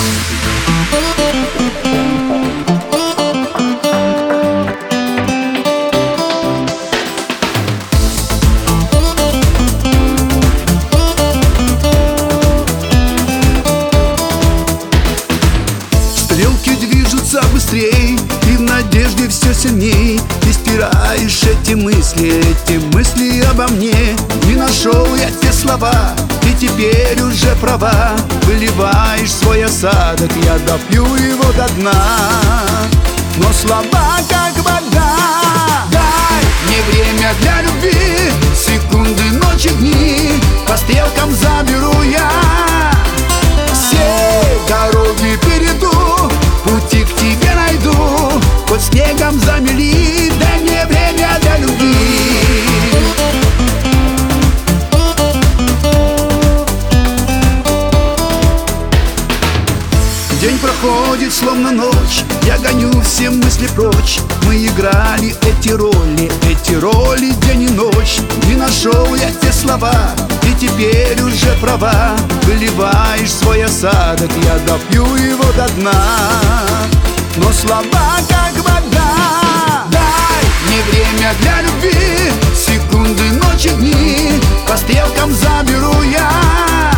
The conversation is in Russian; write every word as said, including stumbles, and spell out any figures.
Стрелки движутся быстрей, и в надежде все сильней. Ты стираешь эти мысли, эти мысли обо мне. Не нашел я те слова, ты теперь уже права. Выливаешь свой осадок, я допью его до дна. Но слова как вода. Дай мне время для любви, секунды, ночи, дни. По стрелкам заберу я. Все дороги перейду, пути к тебе найду. Под снегом замели, дай мне время для любви. День проходит словно ночь, я гоню все мысли прочь. Мы играли эти роли, эти роли день и ночь. Не нашел я те слова, ты теперь уже права. Выливаешь свой осадок, я допью его до дна. Но слова как вода. Дай мне время для любви, секунды, ночи, дни. По стрелкам заберу я.